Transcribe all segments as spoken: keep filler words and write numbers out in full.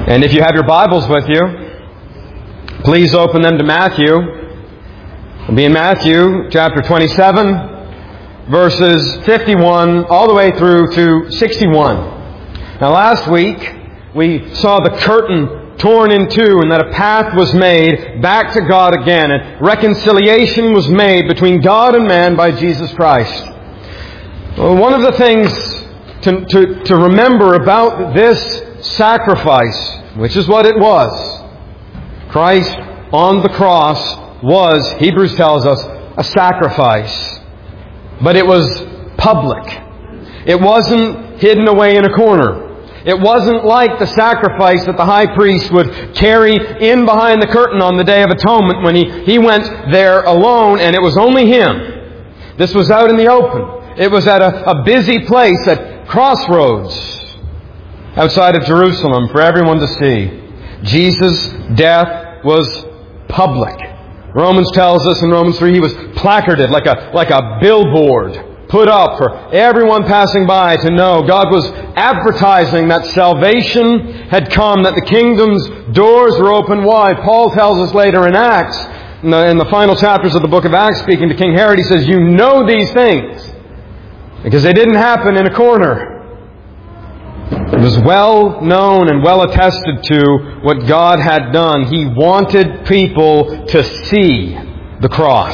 And if you have your Bibles with you, please open them to Matthew. It'll be in Matthew chapter twenty-seven, verses fifty-one all the way through to sixty-one. Now last week, we saw the curtain torn in two and that a path was made back to God again. And reconciliation was made between God and man by Jesus Christ. Well, one of the things to, to, to remember about this sacrifice, which is what it was, Christ on the cross was, Hebrews tells us, a sacrifice. But it was public. It wasn't hidden away in a corner. It wasn't like the sacrifice that the high priest would carry in behind the curtain on the Day of Atonement when he, he went there alone and it was only him. This was out in the open. It was at a, a busy place at crossroads outside of Jerusalem for everyone to see. Jesus' death was public. Romans tells us in Romans three he was placarded like a, like a billboard, put up for everyone passing by to know. God was advertising that salvation had come, that the kingdom's doors were open wide. Paul tells us later in Acts, in the, in the final chapters of the book of Acts, speaking to King Herod, he says, you know these things because they didn't happen in a corner. It was well known and well attested to what God had done. He wanted people to see the cross.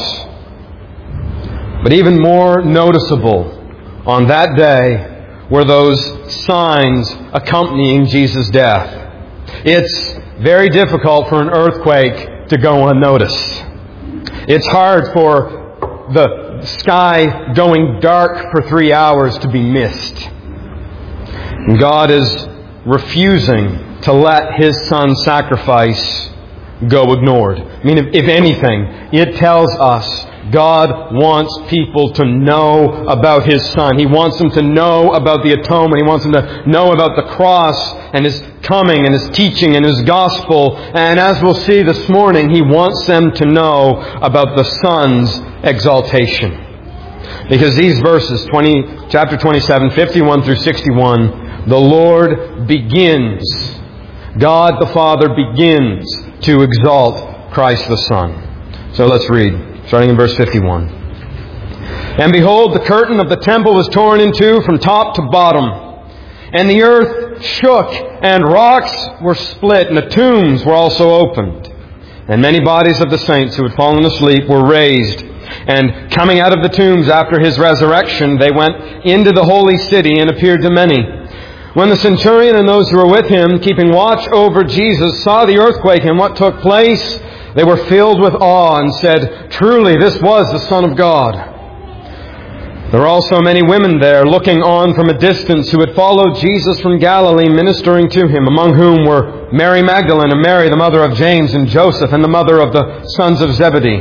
But even more noticeable on that day were those signs accompanying Jesus' death. It's very difficult for an earthquake to go unnoticed. It's hard for the sky going dark for three hours to be missed. And God is refusing to let His Son's sacrifice go ignored. I mean, if, if anything, it tells us God wants people to know about His Son. He wants them to know about the atonement. He wants them to know about the cross and His coming and His teaching and His gospel. And as we'll see this morning, He wants them to know about the Son's exaltation. Because these verses, twenty, chapter twenty-seven, fifty-one through sixty-one, the Lord begins, God the Father begins to exalt Christ the Son. So let's read, starting in verse fifty-one. And behold, the curtain of the temple was torn in two from top to bottom, and the earth shook, and rocks were split, and the tombs were also opened. And many bodies of the saints who had fallen asleep were raised. And coming out of the tombs after His resurrection, they went into the holy city and appeared to many. When the centurion and those who were with him, keeping watch over Jesus, saw the earthquake and what took place, they were filled with awe and said, truly, this was the Son of God. There were also many women there, looking on from a distance, who had followed Jesus from Galilee, ministering to Him, among whom were Mary Magdalene and Mary, the mother of James and Joseph, and the mother of the sons of Zebedee.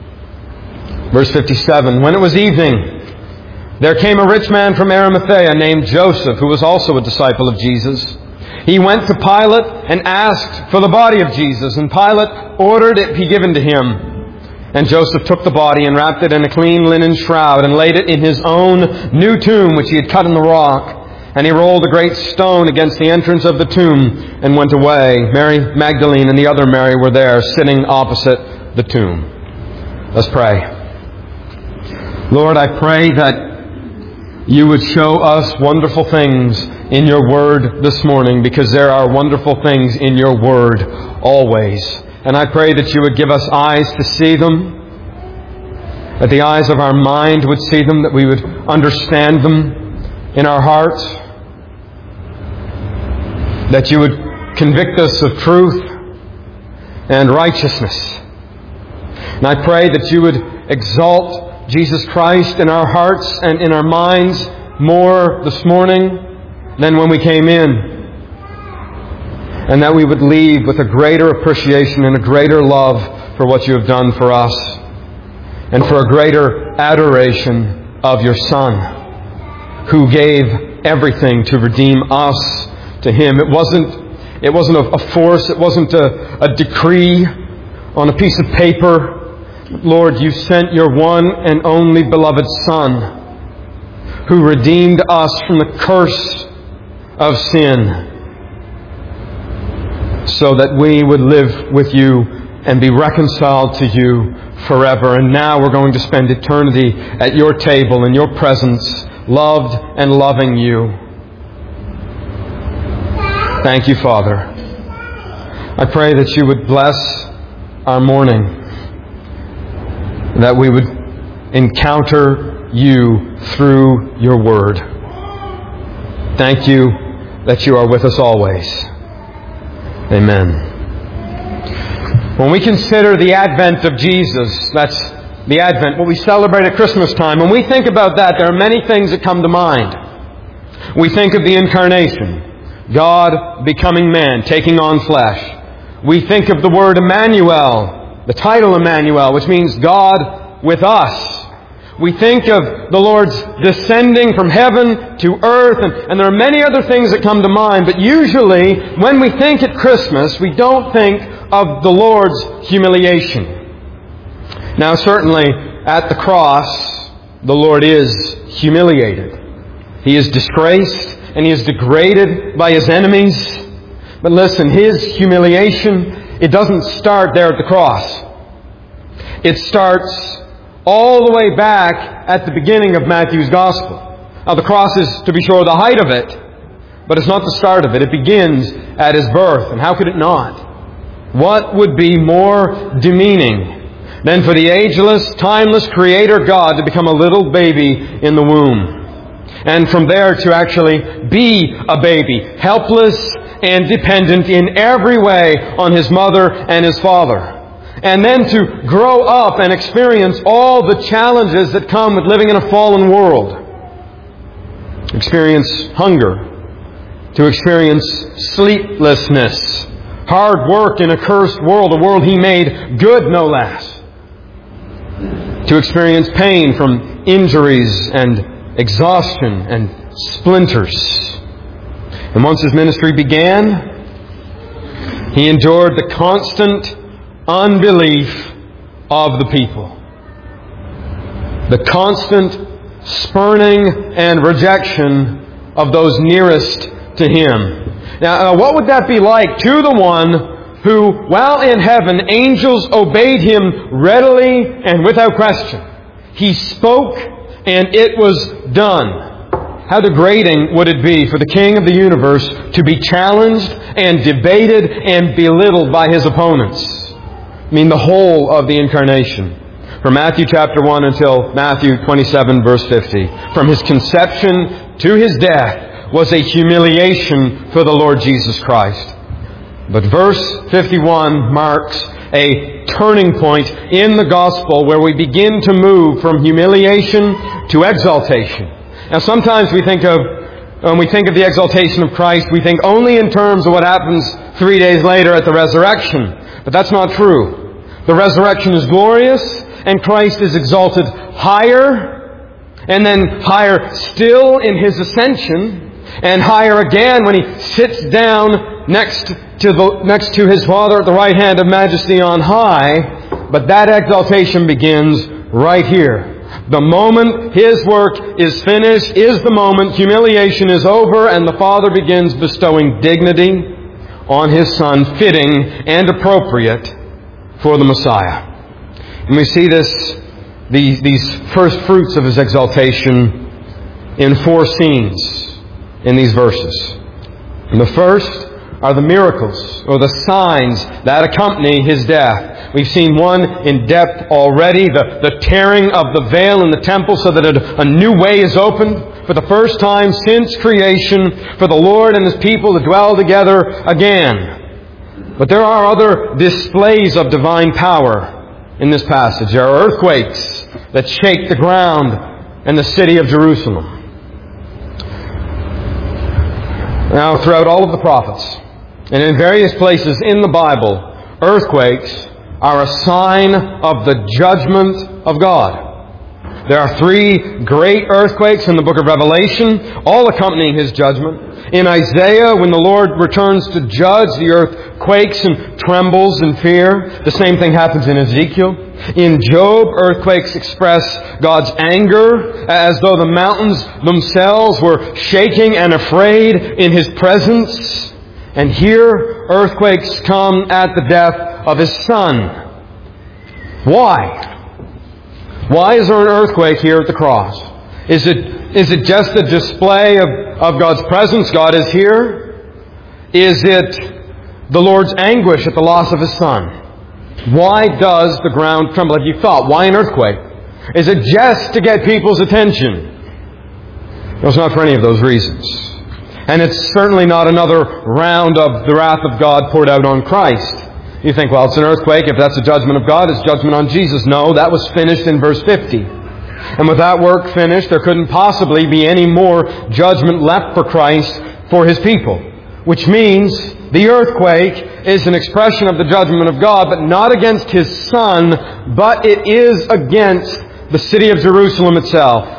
Verse fifty-seven, when it was evening, there came a rich man from Arimathea named Joseph, who was also a disciple of Jesus. He went to Pilate and asked for the body of Jesus, and Pilate ordered it be given to him. And Joseph took the body and wrapped it in a clean linen shroud and laid it in his own new tomb, which he had cut in the rock. And he rolled a great stone against the entrance of the tomb and went away. Mary Magdalene and the other Mary were there, sitting opposite the tomb. Let's pray. Lord, I pray that You would show us wonderful things in Your Word this morning, because there are wonderful things in Your Word always. And I pray that You would give us eyes to see them, that the eyes of our mind would see them, that we would understand them in our hearts, that You would convict us of truth and righteousness. And I pray that You would exalt Jesus Christ in our hearts and in our minds more this morning than when we came in. And that we would leave with a greater appreciation and a greater love for what You have done for us, and for a greater adoration of Your Son, who gave everything to redeem us to Him. It wasn't, it wasn't a force, it wasn't a, a decree on a piece of paper. Lord, You sent Your one and only beloved Son, who redeemed us from the curse of sin, so that we would live with you and be reconciled to you forever. And now we're going to spend eternity at your table in your presence, loved and loving you. Thank you, Father. I pray that you would bless our morning, that we would encounter you through your word. Thank you that you are with us always. Amen. When we consider the advent of Jesus, that's the Advent, what we celebrate at Christmas time, when we think about that, there are many things that come to mind. We think of the Incarnation, God becoming man, taking on flesh. We think of the word Emmanuel, the title Emmanuel, which means God with us. We think of the Lord's descending from heaven to earth, and, and there are many other things that come to mind, but usually when we think at Christmas, we don't think of the Lord's humiliation. Now certainly at the cross, the Lord is humiliated. He is disgraced and He is degraded by His enemies. But listen, His humiliation, it doesn't start there at the cross. It starts all the way back at the beginning of Matthew's Gospel. Now the cross is, to be sure, the height of it, but it's not the start of it. It begins at His birth. And how could it not? What would be more demeaning than for the ageless, timeless Creator God to become a little baby in the womb? And from there to actually be a baby, helpless and dependent in every way on His mother and His father. And then to grow up and experience all the challenges that come with living in a fallen world. Experience hunger. To experience sleeplessness. Hard work in a cursed world, a world He made good no less. To experience pain from injuries and exhaustion and splinters. And once His ministry began, He endured the constant unbelief of the people. The constant spurning and rejection of those nearest to Him. Now, uh, what would that be like to the one who, while in heaven, angels obeyed Him readily and without question? He spoke and it was done. How degrading would it be for the King of the universe to be challenged and debated and belittled by His opponents? I mean, the whole of the Incarnation. From Matthew chapter one until Matthew twenty-seven verse fifty. From His conception to His death was a humiliation for the Lord Jesus Christ. But verse fifty-one marks a turning point in the Gospel where we begin to move from humiliation to exaltation. Now sometimes we think of, when we think of the exaltation of Christ, we think only in terms of what happens three days later at the resurrection. But that's not true. The resurrection is glorious, and Christ is exalted higher, and then higher still in His ascension, and higher again when He sits down next to the next to His Father at the right hand of majesty on high. But that exaltation begins right here. The moment His work is finished is the moment humiliation is over, and the Father begins bestowing dignity on His Son, fitting and appropriate for the Messiah. And we see this, these, these first fruits of His exaltation in four scenes in these verses. And the first are the miracles, or the signs that accompany His death. We've seen one in depth already, the, the tearing of the veil in the temple so that a, a new way is opened for the first time since creation for the Lord and His people to dwell together again. But there are other displays of divine power in this passage. There are earthquakes that shake the ground and the city of Jerusalem. Now, throughout all of the prophets, and in various places in the Bible, earthquakes are a sign of the judgment of God. There are three great earthquakes in the book of Revelation, all accompanying His judgment. In Isaiah, when the Lord returns to judge, the earth quakes and trembles in fear. The same thing happens in Ezekiel. In Job, earthquakes express God's anger, as though the mountains themselves were shaking and afraid in His presence. And here, earthquakes come at the death of His Son. Why? Why is there an earthquake here at the cross? Is it, is it just a display of, of God's presence? God is here? Is it the Lord's anguish at the loss of His Son? Why does the ground tremble? Have you thought? Why an earthquake? Is it just to get people's attention? No, it's not for any of those reasons. And it's certainly not another round of the wrath of God poured out on Christ. You think, well, it's an earthquake. If that's a judgment of God, it's judgment on Jesus. No, that was finished in verse fifty. And with that work finished, there couldn't possibly be any more judgment left for Christ for His people. Which means the earthquake is an expression of the judgment of God, but not against His Son, but it is against the city of Jerusalem itself.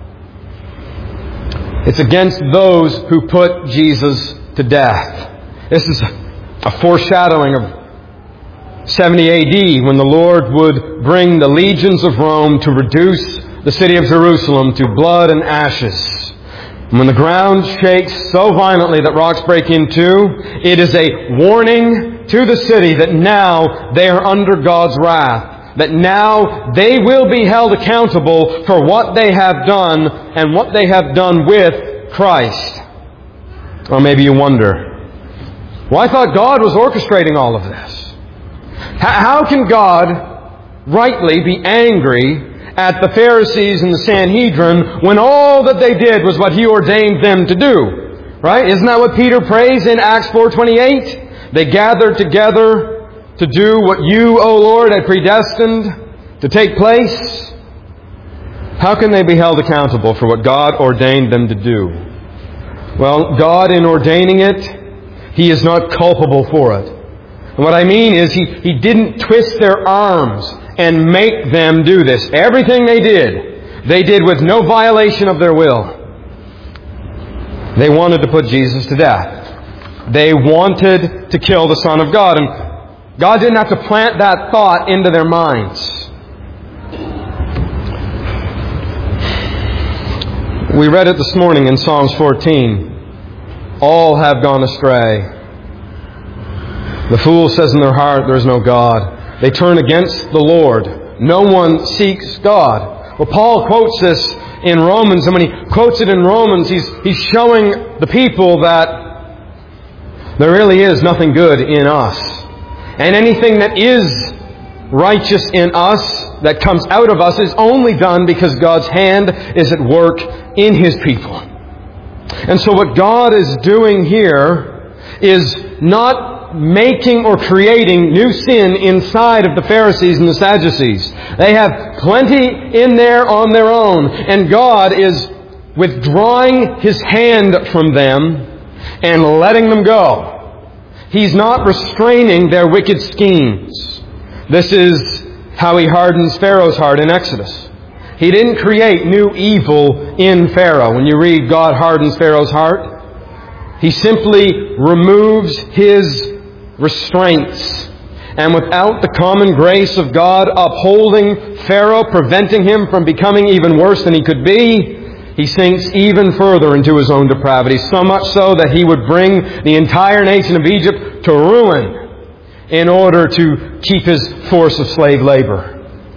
It's against those who put Jesus to death. This is a foreshadowing of seventy A D when the Lord would bring the legions of Rome to reduce the city of Jerusalem to blood and ashes. And when the ground shakes so violently that rocks break in two, it is a warning to the city that now they are under God's wrath. That now they will be held accountable for what they have done and what they have done with Christ. Or maybe you wonder, well, I thought God was orchestrating all of this. How can God rightly be angry at the Pharisees and the Sanhedrin when all that they did was what He ordained them to do? Right? Isn't that what Peter prays in Acts four twenty-eight? They gathered together to do what You, O Lord, had predestined to take place. How can they be held accountable for what God ordained them to do? Well, God, in ordaining it, He is not culpable for it. And what I mean is, He, he didn't twist their arms and make them do this. Everything they did, they did with no violation of their will. They wanted to put Jesus to death. They wanted to kill the Son of God. And God didn't have to plant that thought into their minds. We read it this morning in Psalms fourteen. All have gone astray. The fool says in their heart, there is no God. They turn against the Lord. No one seeks God. Well, Paul quotes this in Romans, and when he quotes it in Romans, he's, he's showing the people that there really is nothing good in us. And anything that is righteous in us, that comes out of us, is only done because God's hand is at work in His people. And so what God is doing here is not making or creating new sin inside of the Pharisees and the Sadducees. They have plenty in there on their own. And God is withdrawing His hand from them and letting them go. He's not restraining their wicked schemes. This is how He hardens Pharaoh's heart in Exodus. He didn't create new evil in Pharaoh. When you read God hardens Pharaoh's heart, He simply removes his restraints. And without the common grace of God upholding Pharaoh, preventing him from becoming even worse than he could be, he sinks even further into his own depravity, so much so that he would bring the entire nation of Egypt to ruin in order to keep his force of slave labor.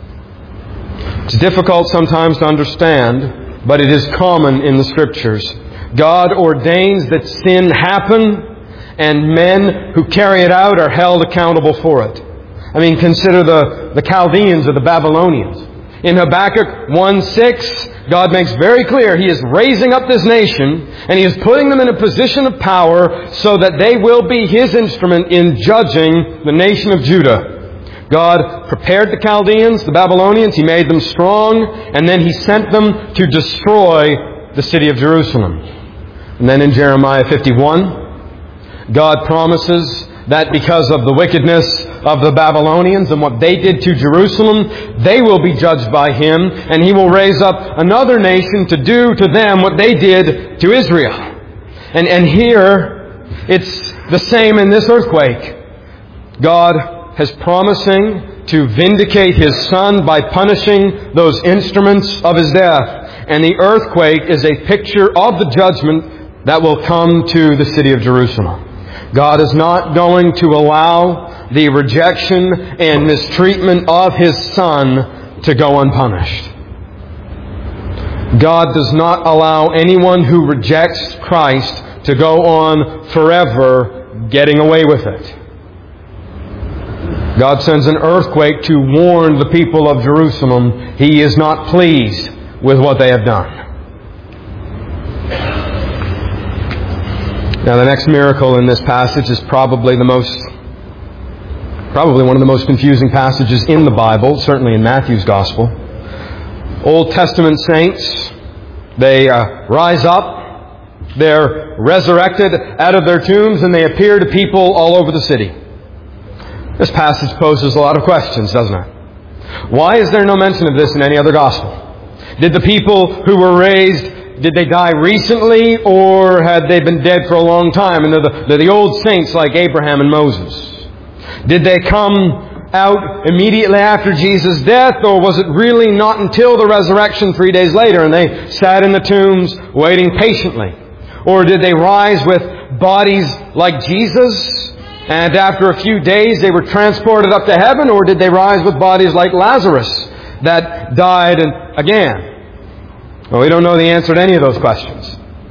It's difficult sometimes to understand, but it is common in the Scriptures. God ordains that sin happen, and men who carry it out are held accountable for it. I mean, consider the, the Chaldeans or the Babylonians. In Habakkuk one six, God makes very clear He is raising up this nation and He is putting them in a position of power so that they will be His instrument in judging the nation of Judah. God prepared the Chaldeans, the Babylonians, He made them strong, and then He sent them to destroy the city of Jerusalem. And then in Jeremiah fifty-one, God promises that because of the wickedness of the Babylonians and what they did to Jerusalem, they will be judged by Him, and He will raise up another nation to do to them what they did to Israel. And, and here, it's the same in this earthquake. God is promising to vindicate His Son by punishing those instruments of His death. And the earthquake is a picture of the judgment that will come to the city of Jerusalem. God is not going to allow the rejection and mistreatment of His Son to go unpunished. God does not allow anyone who rejects Christ to go on forever getting away with it. God sends an earthquake to warn the people of Jerusalem He is not pleased with what they have done. Now, the next miracle in this passage is probably the most, probably one of the most confusing passages in the Bible, certainly in Matthew's Gospel. Old Testament saints, they uh, rise up, they're resurrected out of their tombs, and they appear to people all over the city. This passage poses a lot of questions, doesn't it? Why is there no mention of this in any other Gospel? Did the people who were raised, did they die recently, or had they been dead for a long time? And they're the, they're the old saints like Abraham and Moses. Did they come out immediately after Jesus' death, or was it really not until the resurrection three days later and they sat in the tombs waiting patiently? Or did they rise with bodies like Jesus, and after a few days they were transported up to heaven? Or did they rise with bodies like Lazarus that died and again? Well, we don't know the answer to any of those questions.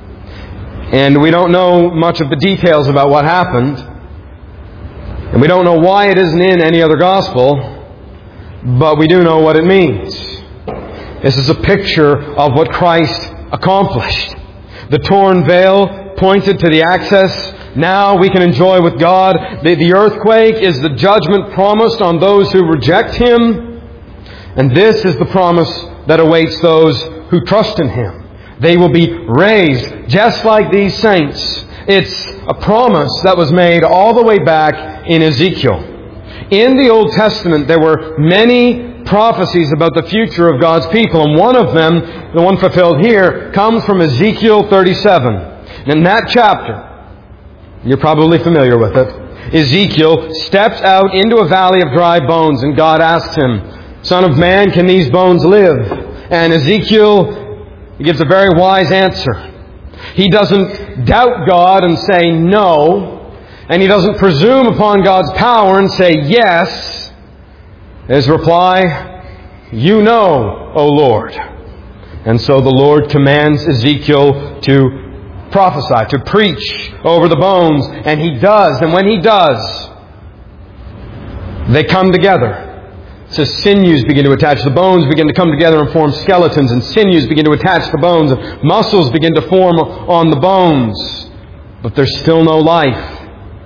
And we don't know much of the details about what happened. And we don't know why it isn't in any other Gospel. But we do know what it means. This is a picture of what Christ accomplished. The torn veil pointed to the access now we can enjoy with God. The, the earthquake is the judgment promised on those who reject Him. And this is the promise that awaits those who trust in Him. They will be raised just like these saints. It's a promise that was made all the way back in Ezekiel. In the Old Testament, there were many prophecies about the future of God's people. And one of them, the one fulfilled here, comes from Ezekiel thirty-seven. And in that chapter, you're probably familiar with it, Ezekiel steps out into a valley of dry bones, and God asks him, "Son of man, can these bones live?" And Ezekiel gives a very wise answer. He doesn't doubt God and say no, and he doesn't presume upon God's power and say yes. His reply, "You know, O Lord." And so the Lord commands Ezekiel to prophesy, to preach over the bones, and he does. And when he does, they come together. So sinews begin to attach. The bones begin to come together and form skeletons, and sinews begin to attach the bones, and muscles begin to form on the bones. But there's still no life.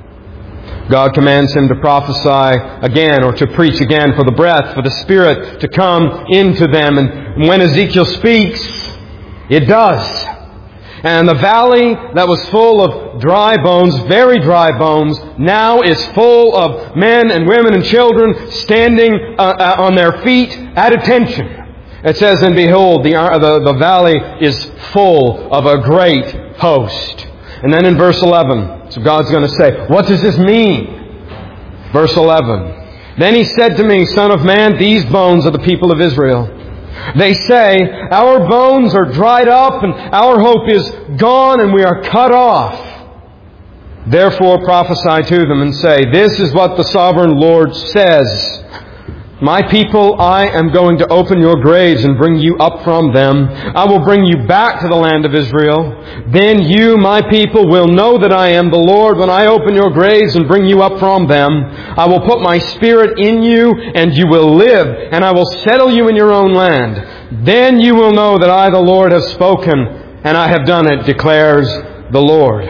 God commands him to prophesy again, or to preach again, for the breath, for the Spirit to come into them. And when Ezekiel speaks, it does. And the valley that was full of dry bones, very dry bones, now is full of men and women and children standing uh, on their feet at attention. It says, "And behold, the, uh, the, the valley is full of a great host." And then in verse eleven, so God's going to say, what does this mean? Verse eleven, "Then he said to me, Son of man, these bones are the people of Israel. They say, our bones are dried up and our hope is gone and we are cut off. Therefore prophesy to them and say, this is what the sovereign Lord says. My people, I am going to open your graves and bring you up from them. I will bring you back to the land of Israel. Then you, my people, will know that I am the Lord when I open your graves and bring you up from them. I will put my Spirit in you and you will live, and I will settle you in your own land. Then you will know that I, the Lord, have spoken and I have done it, declares the Lord."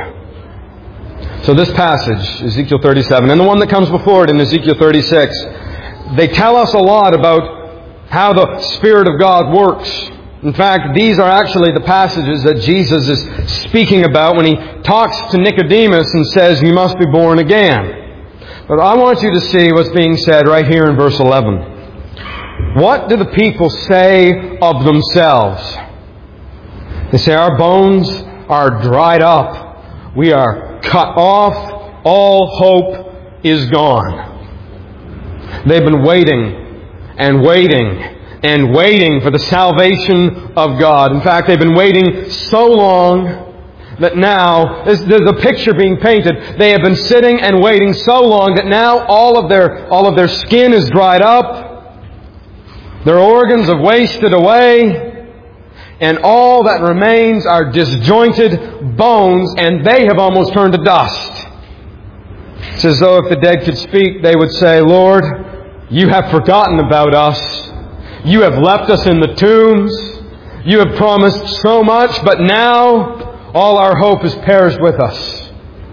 So this passage, Ezekiel thirty-seven, and the one that comes before it in Ezekiel thirty-six, they tell us a lot about how the Spirit of God works. In fact, these are actually the passages that Jesus is speaking about when he talks to Nicodemus and says, "You must be born again." But I want you to see what's being said right here in verse eleven. What do the people say of themselves? They say, our bones are dried up. We are cut off. All hope is gone. They've been waiting and waiting and waiting for the salvation of God. In fact, they've been waiting so long that now, there's a picture being painted. They have been sitting and waiting so long that now all of their, all of their skin is dried up. Their organs have wasted away. And all that remains are disjointed bones, and they have almost turned to dust. It's as though if the dead could speak, they would say, Lord, You have forgotten about us. You have left us in the tombs. You have promised so much, but now all our hope has perished with us.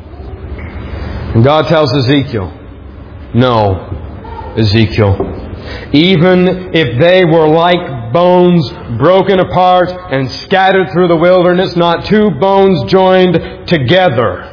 And God tells Ezekiel, no, Ezekiel, even if they were like bones broken apart and scattered through the wilderness, not two bones joined together,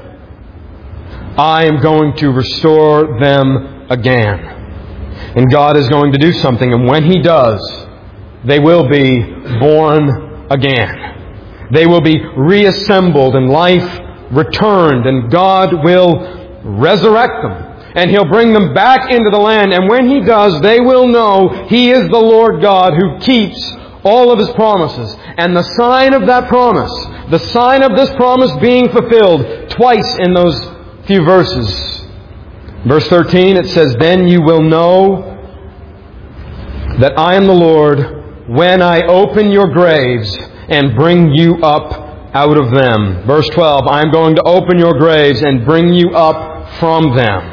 I am going to restore them again. And God is going to do something, and when He does, they will be born again. They will be reassembled and life returned, and God will resurrect them. And He'll bring them back into the land. And when He does, they will know He is the Lord God who keeps all of His promises. And the sign of that promise, the sign of this promise being fulfilled twice in those few verses. Verse thirteen, it says, Then you will know that I am the Lord when I open your graves and bring you up out of them. Verse twelve, I am going to open your graves and bring you up from them.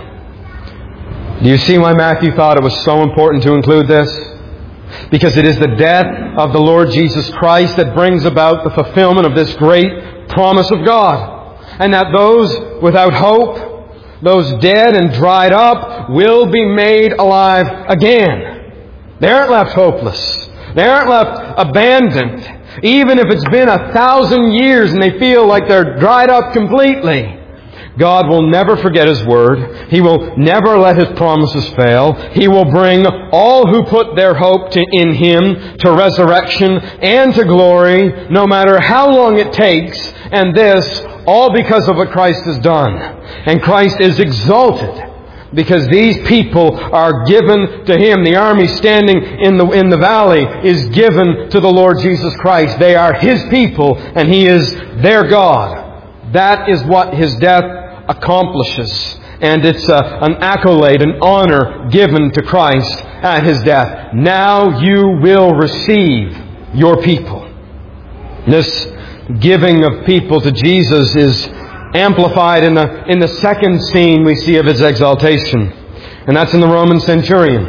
Do you see why Matthew thought it was so important to include this? Because it is the death of the Lord Jesus Christ that brings about the fulfillment of this great promise of God. And that those without hope, those dead and dried up, will be made alive again. They aren't left hopeless. They aren't left abandoned. Even if it's been a thousand years and they feel like they're dried up completely, God will never forget His word. He will never let His promises fail. He will bring all who put their hope to, in Him to resurrection and to glory, no matter how long it takes. And this, all because of what Christ has done. And Christ is exalted because these people are given to Him. The army standing in the, in the valley is given to the Lord Jesus Christ. They are His people and He is their God. That is what His death accomplishes. And it's a, an accolade, an honor given to Christ at His death. Now you will receive your people. This giving of people to Jesus is amplified in the, in the second scene we see of His exaltation. And that's in the Roman centurion.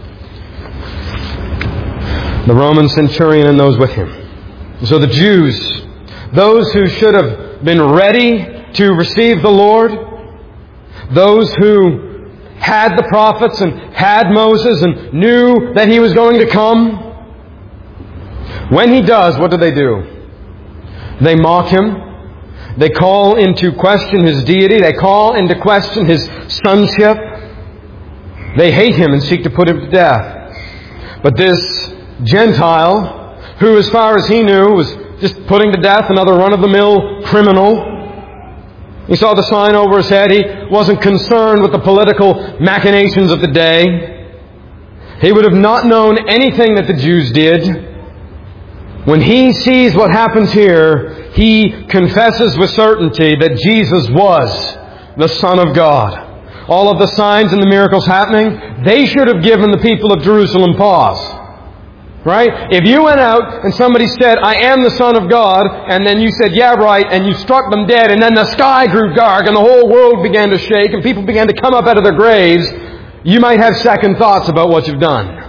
The Roman centurion and those with him. So the Jews, those who should have been ready to receive the Lord, those who had the prophets and had Moses and knew that He was going to come, when He does, what do they do? They mock Him. They call into question His deity. They call into question His sonship. They hate Him and seek to put Him to death. But this Gentile, who as far as he knew was just putting to death another run-of-the-mill criminal, he saw the sign over his head. He wasn't concerned with the political machinations of the day. He would have not known anything that the Jews did. When he sees what happens here, he confesses with certainty that Jesus was the Son of God. All of the signs and the miracles happening, they should have given the people of Jerusalem pause. Right? If you went out and somebody said, I am the Son of God, and then you said, yeah, right, and you struck them dead, and then the sky grew dark, and the whole world began to shake, and people began to come up out of their graves, you might have second thoughts about what you've done.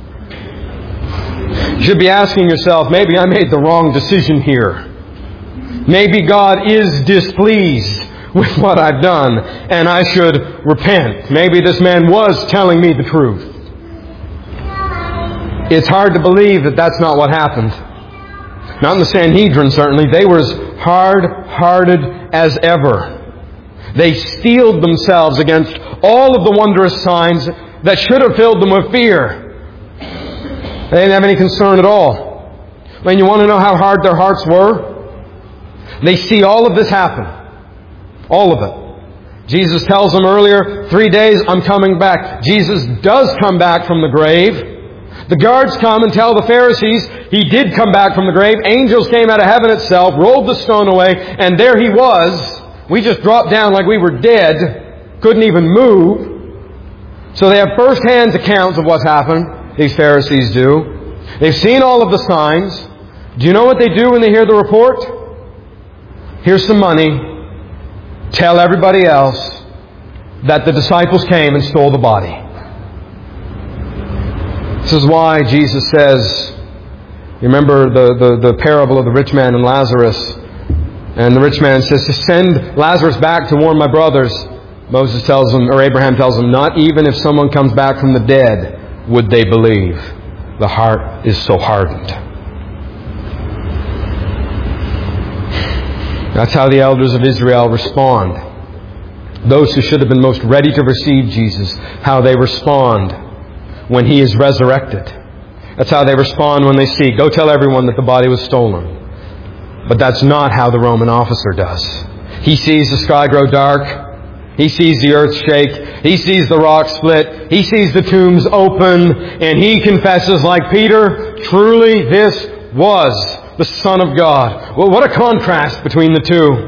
You should be asking yourself, maybe I made the wrong decision here. Maybe God is displeased with what I've done, and I should repent. Maybe this man was telling me the truth. It's hard to believe that that's not what happened. Not in the Sanhedrin, certainly. They were as hard-hearted as ever. They steeled themselves against all of the wondrous signs that should have filled them with fear. They didn't have any concern at all. When you want to know how hard their hearts were, they see all of this happen. All of it. Jesus tells them earlier, three days, I'm coming back. Jesus does come back from the grave. The guards come and tell the Pharisees he did come back from the grave. Angels came out of heaven itself, rolled the stone away, and there he was. We just dropped down like we were dead, couldn't even move. So they have first-hand accounts of what's happened, these Pharisees do. They've seen all of the signs. Do you know what they do when they hear the report? Here's some money. Tell everybody else that the disciples came and stole the body. This is why Jesus says, you remember the, the, the parable of the rich man and Lazarus. And the rich man says, to send Lazarus back to warn my brothers. Moses tells them, or Abraham tells them, not even if someone comes back from the dead would they believe. The heart is so hardened. That's how the elders of Israel respond. Those who should have been most ready to receive Jesus, how they respond when He is resurrected. That's how they respond when they see, go tell everyone that the body was stolen. But that's not how the Roman officer does. He sees the sky grow dark. He sees the earth shake. He sees the rock split. He sees the tombs open. And he confesses like Peter, truly this was the Son of God. Well, what a contrast between the two.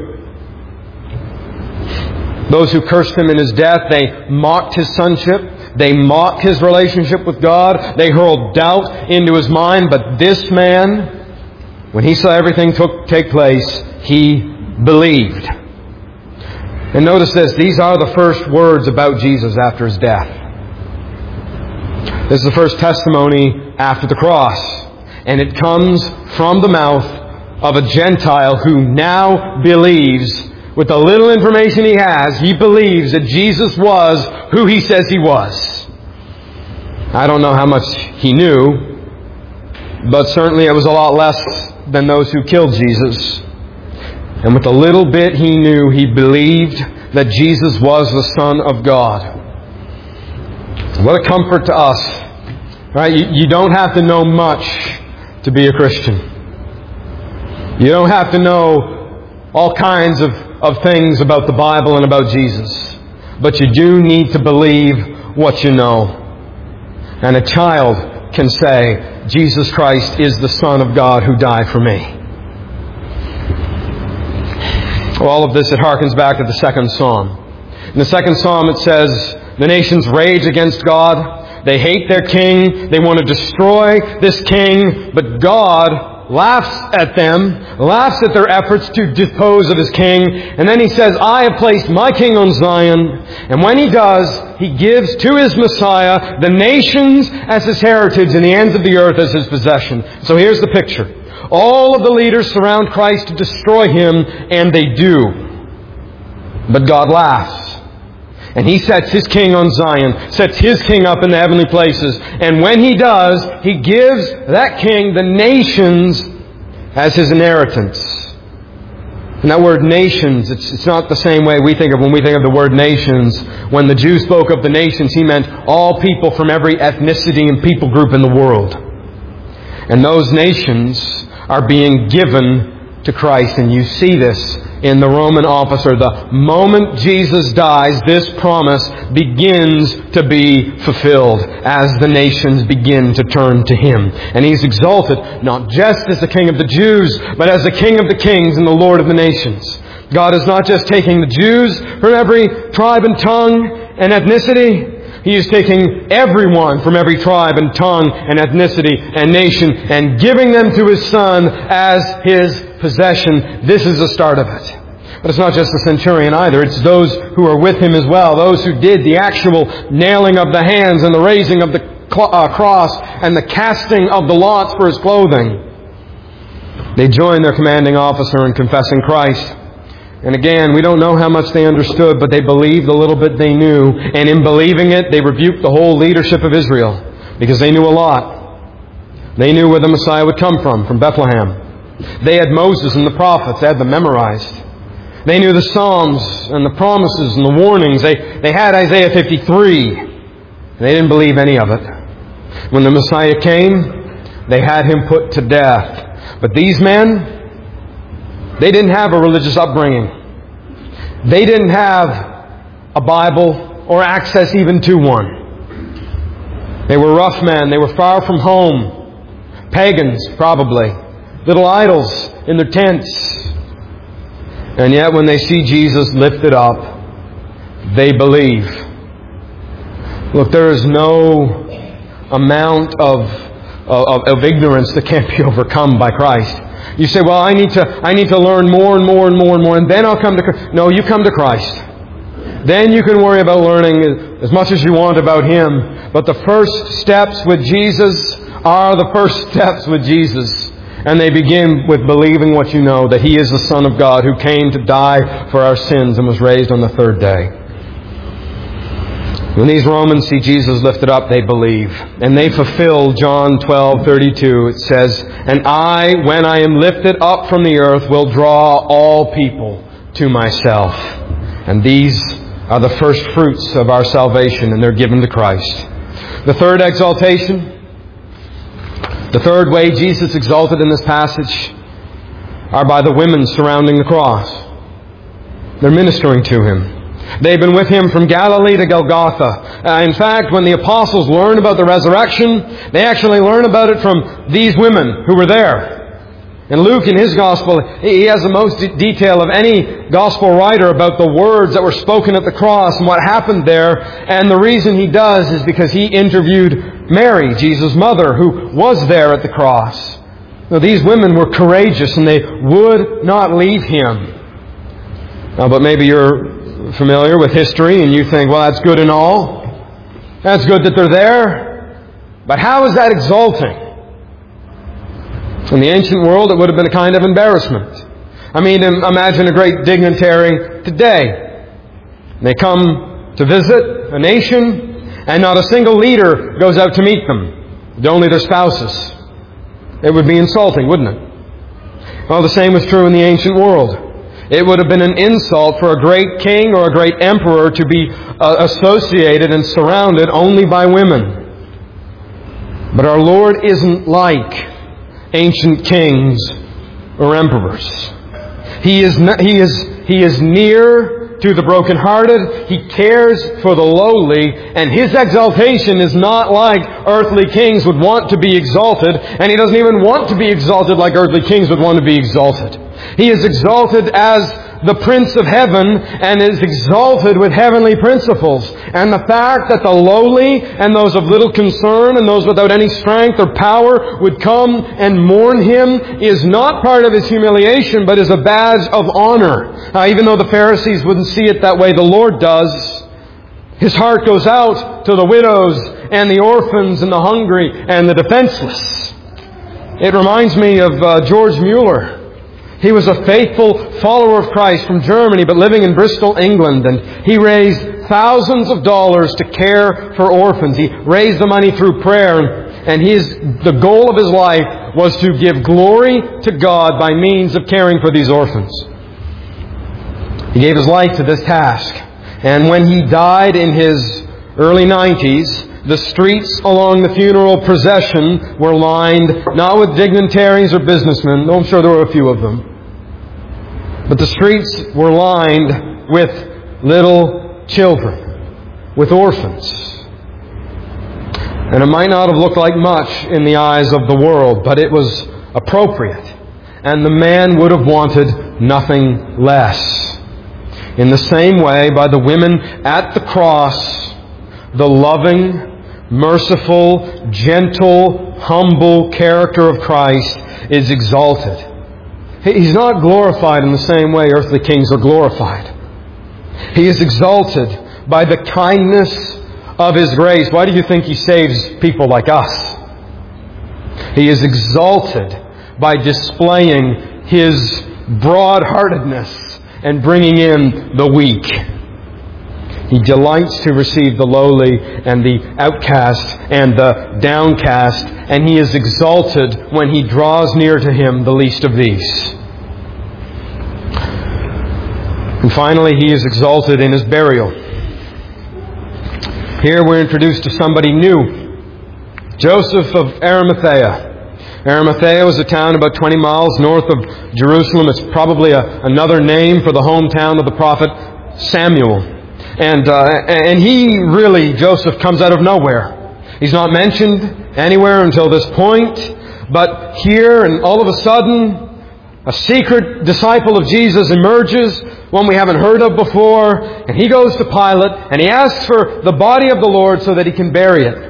Those who cursed Him in His death, they mocked His sonship. They mocked His relationship with God. They hurled doubt into His mind. But this man, when he saw everything took, take place, he believed. And notice this, these are the first words about Jesus after His death. This is the first testimony after the cross. And it comes from the mouth of a Gentile who now believes, with the little information he has, he believes that Jesus was who He says He was. I don't know how much he knew, but certainly it was a lot less than those who killed Jesus. And with the little bit he knew, he believed that Jesus was the Son of God. What a comfort to us. Right? You, you don't have to know much to be a Christian. You don't have to know all kinds of, of things about the Bible and about Jesus. But you do need to believe what you know. And a child can say, Jesus Christ is the Son of God who died for me. Well, all of this, it harkens back to the second psalm. In the second psalm it says, the nations rage against God. They hate their king. They want to destroy this king. But God laughs at them, laughs at their efforts to dispose of His king. And then He says, I have placed my king on Zion. And when He does, He gives to His Messiah the nations as His heritage and the ends of the earth as His possession. So here's the picture. All of the leaders surround Christ to destroy Him, and they do. But God laughs. And He sets His king on Zion, sets His king up in the heavenly places. And when He does, He gives that king the nations as His inheritance. And that word nations, it's, it's not the same way we think of when we think of the word nations. When the Jews spoke of the nations, He meant all people from every ethnicity and people group in the world. And those nations are being given to Christ. And you see this in the Roman officer. The moment Jesus dies, this promise begins to be fulfilled as the nations begin to turn to Him. And He's exalted not just as the King of the Jews, but as the King of the kings and the Lord of the nations. God is not just taking the Jews from every tribe and tongue and ethnicity. He is taking everyone from every tribe and tongue and ethnicity and nation and giving them to His Son as His possession. This is the start of it. But it's not just the centurion either. It's those who are with him as well. Those who did the actual nailing of the hands and the raising of the cross and the casting of the lots for His clothing. They join their commanding officer in confessing Christ. And again, we don't know how much they understood, but they believed the little bit they knew. And in believing it, they rebuked the whole leadership of Israel because they knew a lot. They knew where the Messiah would come from, from Bethlehem. They had Moses and the prophets. They had them memorized. They knew the Psalms and the promises and the warnings. They, they had Isaiah fifty-three. And they didn't believe any of it. When the Messiah came, they had Him put to death. But these men, they didn't have a religious upbringing. They didn't have a Bible or access even to one. They were rough men. They were far from home. Pagans, probably. Little idols in their tents. And yet when they see Jesus lifted up, they believe. Look, there is no amount of, of, of ignorance that can't be overcome by Christ. You say, well, I need to I need to learn more and more and more and more, and then I'll come to Christ. No, you come to Christ. Then you can worry about learning as much as you want about Him. But the first steps with Jesus are the first steps with Jesus. And they begin with believing what you know, that He is the Son of God who came to die for our sins and was raised on the third day. When these Romans see Jesus lifted up, they believe. And they fulfill John twelve thirty-two. It says, "And I, when I am lifted up from the earth, will draw all people to myself." And these are the first fruits of our salvation, and they're given to Christ. The third exaltation, the third way Jesus exalted in this passage, are by the women surrounding the cross. They're ministering to Him. They've been with Him from Galilee to Golgotha. Uh, in fact, when the apostles learn about the resurrection, they actually learn about it from these women who were there. And Luke, in his Gospel, he has the most de- detail of any Gospel writer about the words that were spoken at the cross and what happened there. And the reason he does is because he interviewed Mary, Jesus' mother, who was there at the cross. Now, these women were courageous and they would not leave Him. Now, but maybe you're familiar with history and you think, well, that's good and all. That's good that they're there. But how is that exalting? In the ancient world, it would have been a kind of embarrassment. I mean, imagine a great dignitary today. They come to visit a nation, and not a single leader goes out to meet them. Only their spouses. It would be insulting, wouldn't it? Well, the same was true in the ancient world. It would have been an insult for a great king or a great emperor to be uh, associated and surrounded only by women. But our Lord isn't like ancient kings or emperors. He is not, he is he is near to the brokenhearted. He cares for the lowly, and His exaltation is not like earthly kings would want to be exalted, and He doesn't even want to be exalted like earthly kings would want to be exalted. He is exalted as the Prince of Heaven and is exalted with heavenly principles. And the fact that the lowly and those of little concern and those without any strength or power would come and mourn Him is not part of His humiliation, but is a badge of honor. Now, even though the Pharisees wouldn't see it that way, the Lord does. His heart goes out to the widows and the orphans and the hungry and the defenseless. It reminds me of uh, George Mueller. He was a faithful follower of Christ from Germany, but living in Bristol, England. And he raised thousands of dollars to care for orphans. He raised the money through prayer. And his, the goal of his life was to give glory to God by means of caring for these orphans. He gave his life to this task. And when he died in his early nineties, the streets along the funeral procession were lined not with dignitaries or businessmen, though I'm sure there were a few of them, but the streets were lined with little children, with orphans. And it might not have looked like much in the eyes of the world, but it was appropriate. And the man would have wanted nothing less. In the same way, by the women at the cross, the loving, merciful, gentle, humble character of Christ is exalted. He's not glorified in the same way earthly kings are glorified. He is exalted by the kindness of His grace. Why do you think He saves people like us? He is exalted by displaying His broad-heartedness and bringing in the weak. He delights to receive the lowly and the outcast and the downcast, and He is exalted when He draws near to Him the least of these. And finally, He is exalted in His burial. Here we're introduced to somebody new. Joseph of Arimathea. Arimathea was a town about twenty miles north of Jerusalem. It's probably a, another name for the hometown of the prophet Samuel. And uh, and he really, Joseph, comes out of nowhere. He's not mentioned anywhere until this point. But here, and all of a sudden, a secret disciple of Jesus emerges, one we haven't heard of before, and he goes to Pilate, and he asks for the body of the Lord so that he can bury it.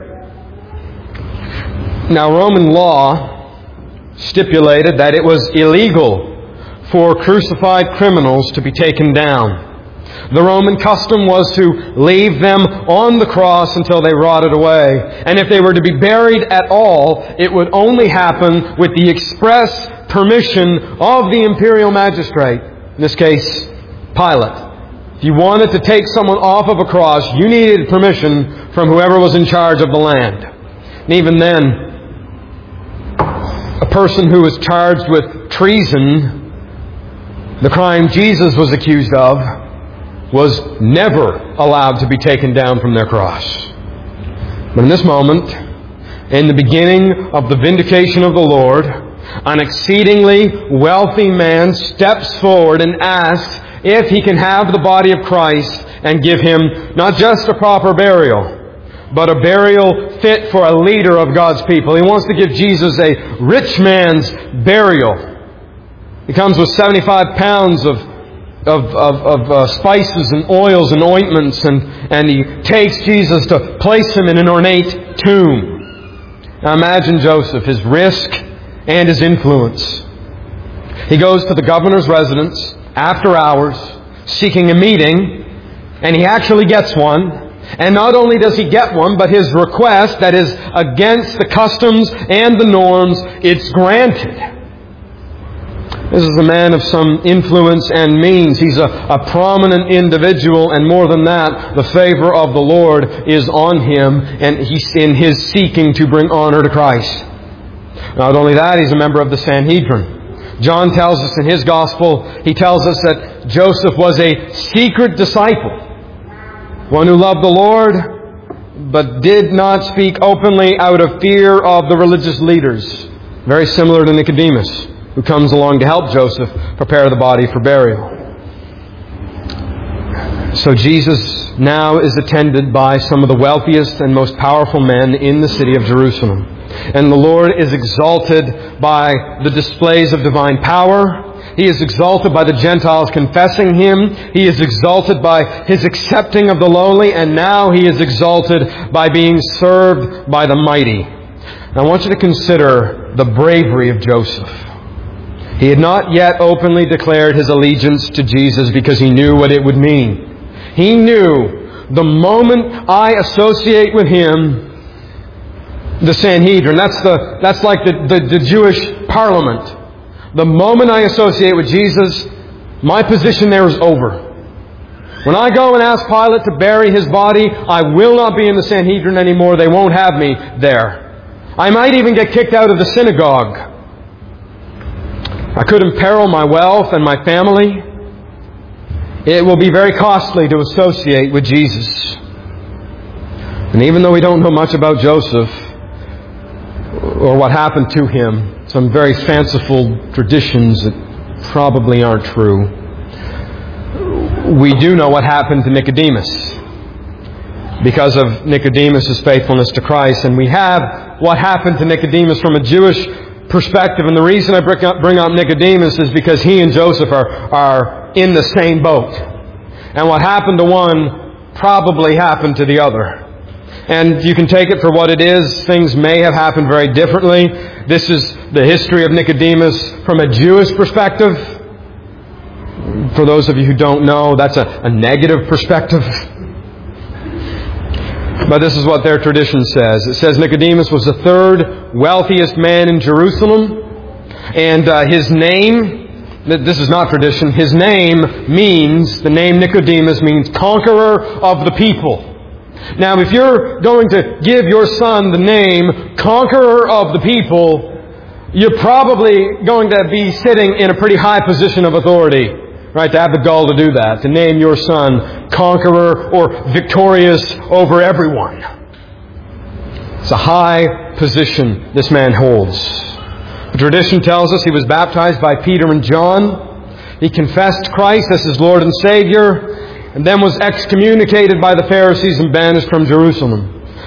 Now, Roman law stipulated that it was illegal for crucified criminals to be taken down. The Roman custom was to leave them on the cross until they rotted away. And if they were to be buried at all, it would only happen with the express permission of the imperial magistrate, in this case, Pilate. If you wanted to take someone off of a cross, you needed permission from whoever was in charge of the land. And even then, a person who was charged with treason, the crime Jesus was accused of, was never allowed to be taken down from their cross. But in this moment, in the beginning of the vindication of the Lord, an exceedingly wealthy man steps forward and asks if he can have the body of Christ and give Him not just a proper burial, but a burial fit for a leader of God's people. He wants to give Jesus a rich man's burial. He comes with seventy-five pounds of of, of, of uh, spices and oils and ointments, and, and he takes Jesus to place Him in an ornate tomb. Now imagine Joseph, his risk and his influence. He goes to the governor's residence after hours, seeking a meeting, and he actually gets one. And not only does he get one, but his request that is against the customs and the norms, it's granted. This is a man of some influence and means. He's a, a prominent individual, and more than that, the favor of the Lord is on him, and he's in his seeking to bring honor to Christ. Not only that, he's a member of the Sanhedrin. John tells us in his Gospel, he tells us that Joseph was a secret disciple, one who loved the Lord, but did not speak openly out of fear of the religious leaders. Very similar to Nicodemus, who comes along to help Joseph prepare the body for burial. So Jesus now is attended by some of the wealthiest and most powerful men in the city of Jerusalem. And the Lord is exalted by the displays of divine power. He is exalted by the Gentiles confessing Him. He is exalted by His accepting of the lowly. And now He is exalted by being served by the mighty. Now I want you to consider the bravery of Joseph. He had not yet openly declared his allegiance to Jesus because he knew what it would mean. He knew the moment I associate with Him, the Sanhedrin, that's the that's like the, the, the Jewish parliament. The moment I associate with Jesus, my position there is over. When I go and ask Pilate to bury His body, I will not be in the Sanhedrin anymore. They won't have me there. I might even get kicked out of the synagogue. I could imperil my wealth and my family. It will be very costly to associate with Jesus. And even though we don't know much about Joseph or what happened to him, some very fanciful traditions that probably aren't true, we do know what happened to Nicodemus because of Nicodemus' faithfulness to Christ. And we have what happened to Nicodemus from a Jewish perspective. And the reason I bring up, bring up Nicodemus is because he and Joseph are, are in the same boat. And what happened to one probably happened to the other. And you can take it for what it is. Things may have happened very differently. This is the history of Nicodemus from a Jewish perspective. For those of you who don't know, that's a, a negative perspective. But this is what their tradition says. It says Nicodemus was the third wealthiest man in Jerusalem. And uh, his name, this is not tradition, his name means, the name Nicodemus means conqueror of the people. Now, if you're going to give your son the name conqueror of the people, you're probably going to be sitting in a pretty high position of authority. Right, to have the gall to do that, to name your son conqueror or victorious over everyone. It's a high position this man holds. The tradition tells us he was baptized by Peter and John. He confessed Christ as his Lord and Savior, and then was excommunicated by the Pharisees and banished from Jerusalem.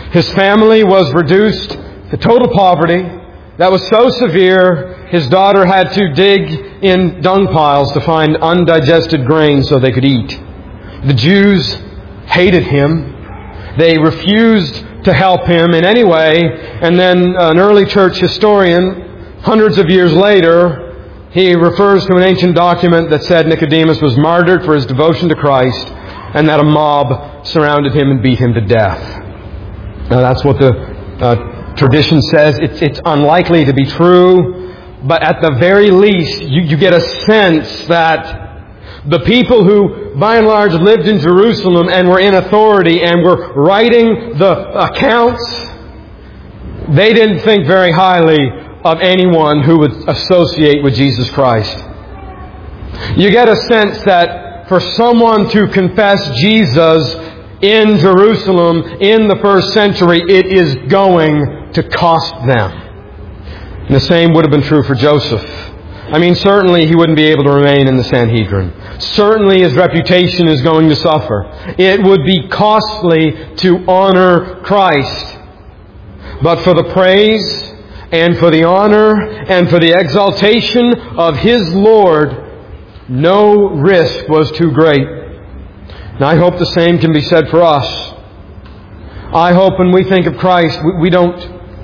His family was reduced to total poverty that was so severe, his daughter had to dig in dung piles to find undigested grain so they could eat. The Jews hated him. They refused to help him in any way. And then an early church historian, hundreds of years later, he refers to an ancient document that said Nicodemus was martyred for his devotion to Christ and that a mob surrounded him and beat him to death. Now that's what the uh, tradition says. It's, it's unlikely to be true, but at the very least, you, you get a sense that the people who, by and large, lived in Jerusalem and were in authority and were writing the accounts, they didn't think very highly of anyone who would associate with Jesus Christ. You get a sense that for someone to confess Jesus in Jerusalem in the first century, it is going to cost them. And the same would have been true for Joseph. I mean, certainly he wouldn't be able to remain in the Sanhedrin. Certainly his reputation is going to suffer. It would be costly to honor Christ. But for the praise and for the honor and for the exaltation of his Lord, no risk was too great. And I hope the same can be said for us. I hope when we think of Christ, we, we don't,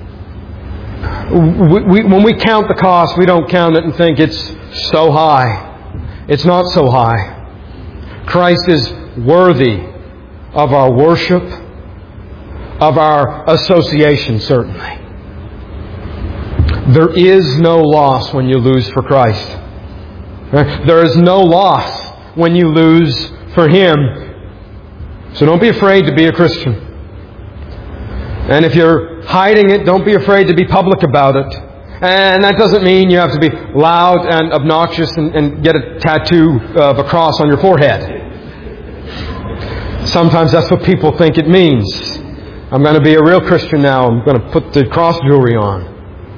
we, we, when we count the cost, we don't count it and think it's so high. It's not so high. Christ is worthy of our worship, of our association, certainly. There is no loss when you lose for Christ. There is no loss when you lose for Him. So don't be afraid to be a Christian. And if you're hiding it, don't be afraid to be public about it. And that doesn't mean you have to be loud and obnoxious and, and get a tattoo of a cross on your forehead. Sometimes that's what people think it means. I'm going to be a real Christian now. I'm going to put the cross jewelry on.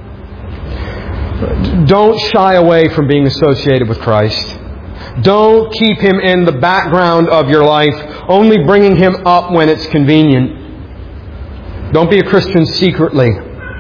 Don't shy away from being associated with Christ. Don't keep Him in the background of your life, only bringing Him up when it's convenient. Don't be a Christian secretly.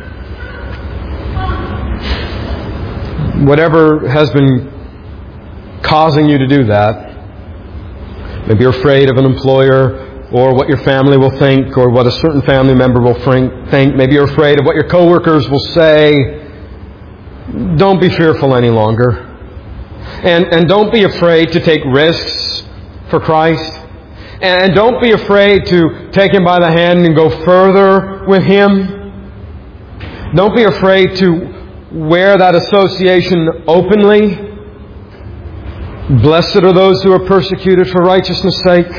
Whatever has been causing you to do that, maybe you're afraid of an employer or what your family will think or what a certain family member will think. Maybe you're afraid of what your coworkers will say. Don't be fearful any longer. And, and don't be afraid to take risks for Christ. And don't be afraid to take Him by the hand and go further with Him. Don't be afraid to wear that association openly. Blessed are those who are persecuted for righteousness' sake.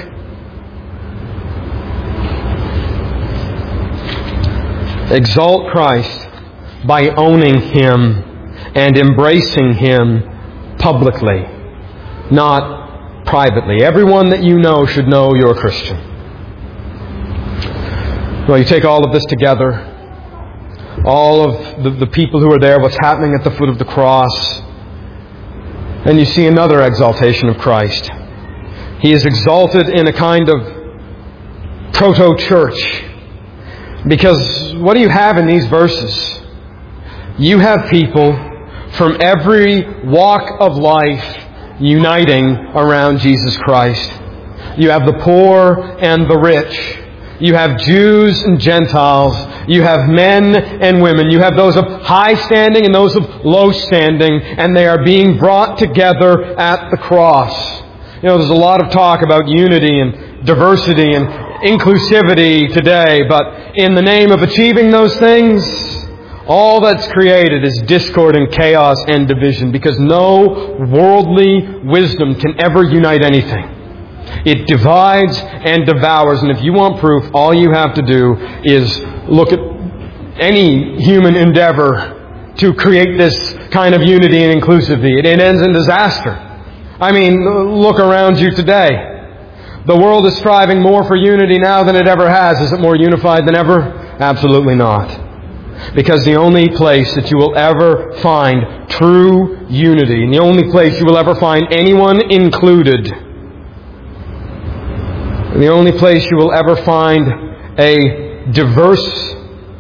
Exalt Christ by owning Him and embracing Him publicly, not privately. Everyone that you know should know you're a Christian. Well, you take all of this together, all of the, the people who are there, what's happening at the foot of the cross, and you see another exaltation of Christ. He is exalted in a kind of proto-church. Because what do you have in these verses? You have people from every walk of life uniting around Jesus Christ. You have the poor and the rich. You have Jews and Gentiles. You have men and women. You have those of high standing and those of low standing. And they are being brought together at the cross. You know, there's a lot of talk about unity and diversity and inclusivity today. But in the name of achieving those things, all that's created is discord and chaos and division, because no worldly wisdom can ever unite anything. It divides and devours. And if you want proof, all you have to do is look at any human endeavor to create this kind of unity and inclusivity. It ends in disaster. I mean, look around you today. The world is striving more for unity now than it ever has. Is it more unified than ever? Absolutely not. Because the only place that you will ever find true unity, and the only place you will ever find anyone included, the only place you will ever find a diverse,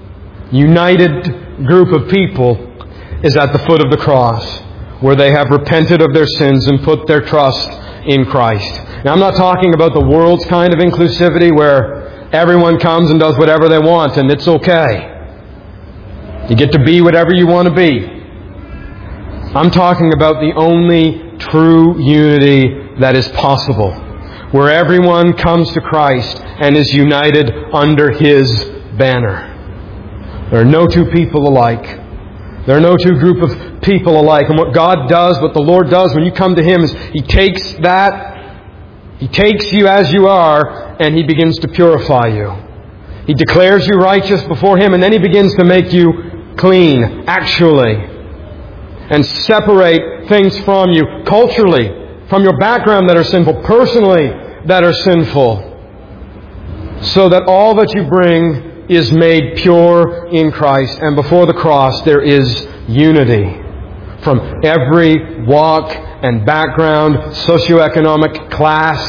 united group of people is at the foot of the cross, where they have repented of their sins and put their trust in Christ. Now, I'm not talking about the world's kind of inclusivity where everyone comes and does whatever they want and it's okay. You get to be whatever you want to be. I'm talking about the only true unity that is possible, where everyone comes to Christ and is united under His banner. There are no two people alike. There are no two group of people alike. And what God does, what the Lord does when you come to Him is He takes that, He takes you as you are, and He begins to purify you. He declares you righteous before Him, and then He begins to make you clean, actually, and separate things from you culturally, from your background that are sinful, personally that are sinful, so that all that you bring is made pure in Christ. And before the cross there is unity from every walk and background, socioeconomic class,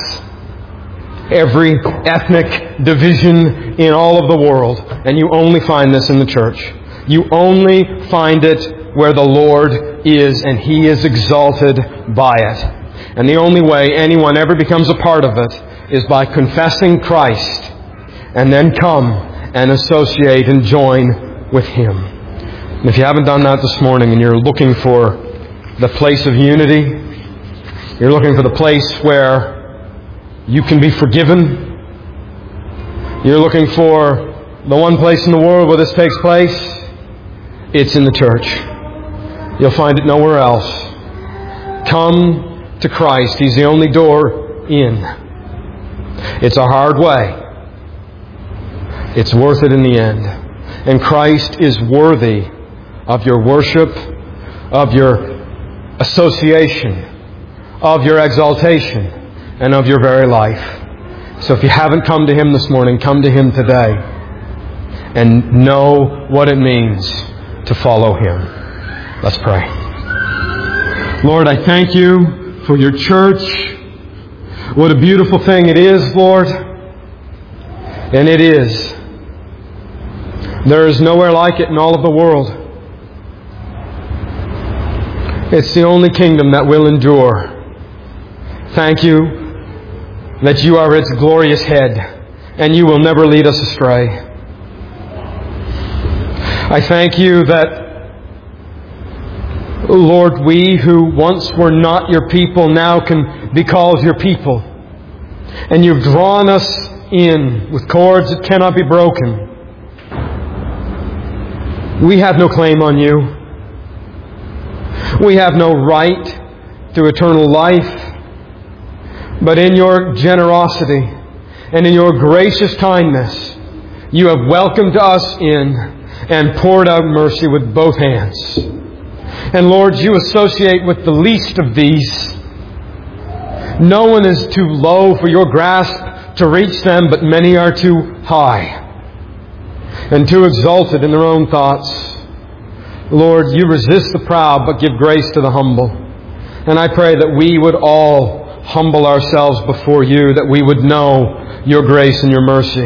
every ethnic division in all of the world. And you only find this in the church. You only find it where the Lord is, and He is exalted by it. And the only way anyone ever becomes a part of it is by confessing Christ and then come and associate and join with Him. And if you haven't done that this morning and you're looking for the place of unity, you're looking for the place where you can be forgiven, you're looking for the one place in the world where this takes place, it's in the church. You'll find it nowhere else. Come to Christ. He's the only door in. It's a hard way. It's worth it in the end. And Christ is worthy of your worship, of your association, of your exaltation, and of your very life. So if you haven't come to Him this morning, come to Him today and know what it means to follow Him. Let's pray. Lord, I thank You for Your church. What a beautiful thing it is, Lord. And it is. There is nowhere like it in all of the world. It's the only kingdom that will endure. Thank You that You are its glorious head, and You will never lead us astray. I thank You that, Lord, we who once were not Your people now can be called Your people. And You've drawn us in with cords that cannot be broken. We have no claim on You. We have no right to eternal life. But in Your generosity and in Your gracious kindness, You have welcomed us in and poured out mercy with both hands. And Lord, You associate with the least of these. No one is too low for Your grasp to reach them, but many are too high and too exalted in their own thoughts. Lord, You resist the proud, but give grace to the humble. And I pray that we would all humble ourselves before You, that we would know Your grace and Your mercy,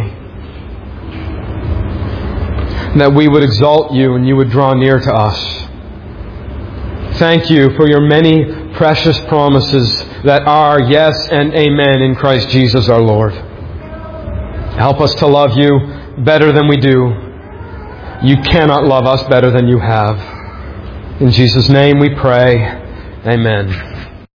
that we would exalt You and You would draw near to us. Thank You for Your many precious promises that are yes and amen in Christ Jesus our Lord. Help us to love You better than we do. You cannot love us better than You have. In Jesus' name we pray. Amen.